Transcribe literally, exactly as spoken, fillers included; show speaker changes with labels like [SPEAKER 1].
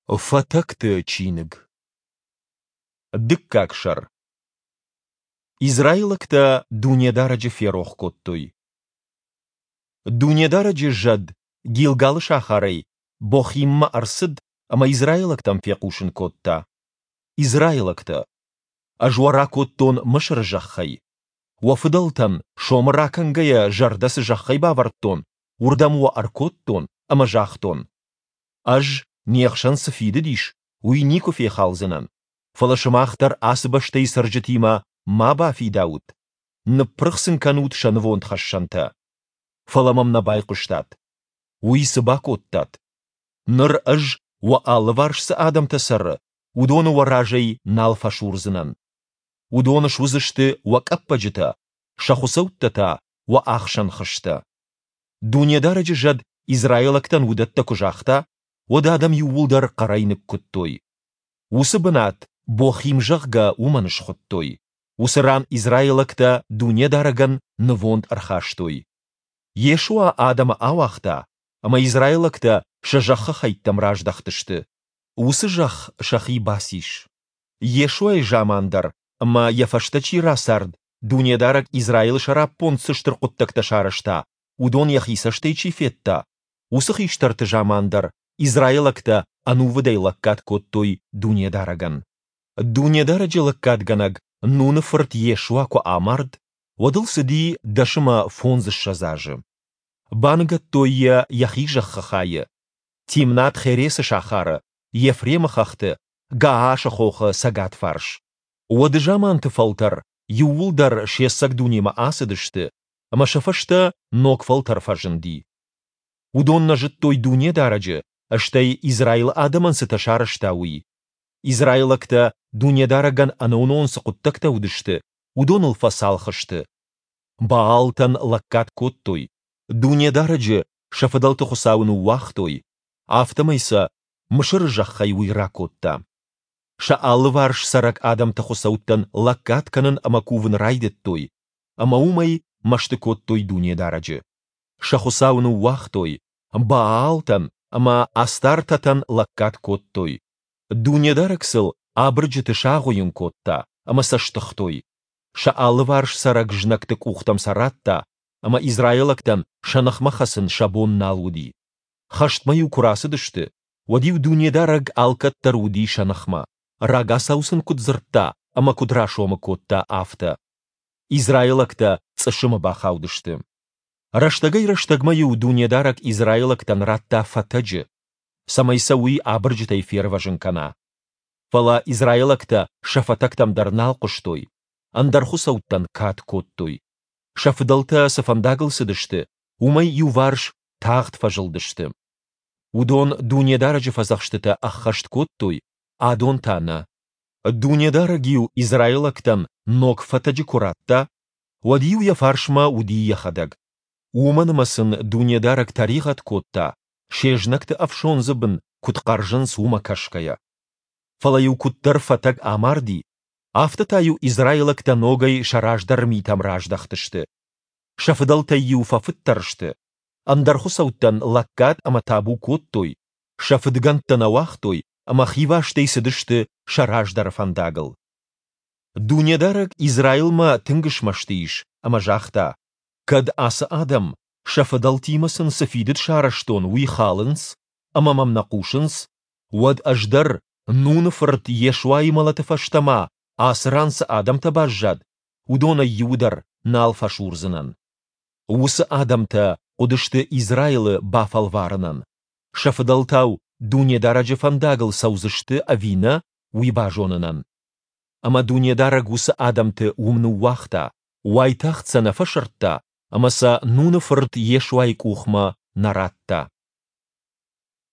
[SPEAKER 1] فتكت تشينج دكاكشر إسرائيلكتا دونيا درجة فيروخ كوتوي دونيا درجة جد جيلغال شاخاري بوخيم أرسد أما إسرائيلكتام فيقوشن كوتا إسرائيلكتا أجورا كوتون مشر جخي وفضلتن شومرا كنغيا جردس جخي باورتون وردم وأركوتون أما جاختون أج نيخشن سفيد ديش وينيكو في خالزنن فلشماختر أسبشتي سرجتيما ما با في داود نبرخسن كانوت شنوون تخشنتا فلمم نبايقشتات ويسباكوتات نر أج وآلوارش سآدم تسر ودون وراجي نالفا شورزنن ودون شوزشت وكأبجتا شخصوتتا وآخشن خشتا دونيا درجة جد إسرائيلكتن ودتا كجاختا ودادم يولدر قرينك كتوي وسبنات بوخيم جغغا ومنش خطوي وسران إسرائيلكتا دونيا درجن نووند أرخاشتوي يشوا آدم آواختا أما إسرائيلكتا شجخ خيتم راج دختشت وسجخ شخي باسيش يشوا جاماندر أما يفشتشي راسارد دونيا درج إسرائيل شرا بونسشتر قطك تشارشتا ودون يخيسشتيشي فيتا وسخيشتر تجاماندر إسرائيلكتا أنو ودي لكات كوتوي دونيا درجن دونيا درجة لكات جنگ نون فرت يشوا كو آمرد ودل سدي دشما فونز الشزاج بانغت تويا يخيج خخاية تيمنات خيريس شاخارة يفريم خخت غاش خوخ ساقات فرش ودجامان تفلتر يولدر شيسك دوني ما آسدشت اما شفشت نوك فلتر فجندي ودون نجد توي دونيا درجة اشتاي إسرائيل آدمان ستشارشتاوي إسرائيلكتا دونيا درجن أنونون سقطتكتا ودشت ودون الفصال خشت باالتن لكات كوتوي دونيا درجة شفدلت خساون واختوي آفتميسا مشر جخي ويراكوتا شاال وارش سرك آدم تخسوتن لكات كنن أما كوفن رايدتوي أما أومي مشتكوتوي دونيا درجة شخساون واختوي باالتن أما أستارتتن لكات كوتوي دونيا دركسل أبرجت شاغوين كوتا أما سشتختوي شاال وارش سرك جنكتك أختم سراتا أما إسرائيلكتن شنخ مخسن شابون نالودي خشت ميو كراسدشت وديو دونيا درج ألكتر ودي شنخما راغا ساوسن كدزرتا أما كدراشوم كوتا آفتا إسرائيلكتا تسشم باخاودشت رشتغي رشتغ ميو دونيا درج إسرائيلكتن راتا فتج سميسوي أبرجتي فيرفجن كنا فلا إسرائيلكتا شفتكتم درنال قشتوي أندر خسوتن كات كوتوي شفدلتا سفنداغل سدشت ومي يوارش تاغت فجلدشت ودون دونيا درجة فزخشتتا أخشت كوتوي آدون تانا دونيا درجيو إسرائيلكتن نوك فتج كراتا وديو يفارشما ودي يخدق ومن مسن دونيا درج تاريخت كوتا شيجنكت أفشون زبن كت قرجن سوما كشكايا فلايو كتر فتج آماردي آفتتايو إسرائيلكتا نوغي شراج درميتام راج دختشت شفدلتايو ففترشت أندر خسوتن لكات أما تابو كوتوي شفدغنتنا واختوي أما خيواشتي سدشت شراج در فنداغل دونيا درج إسرائيل ما تنگش مشتيش أما جاختا كد آس آدم شفدلتي مسن سفيدت شارشتون وي خالنس أما ممنقوشنس ود أجدر نون فرت يشواي ملتفشتما آسرانس آدم تباجد ودون يودر نال فشورزنن وس آدم تا قدشت إسرائيل بافالوارنن شفدلتاو دونيا درجة فنداغل سوزشت أفينا ويباجوننن أما دونيا درج وس آدم تا ومنو واختا واي تخت سنفشرتا أما سا نون فرت يشواي كوخما نراتا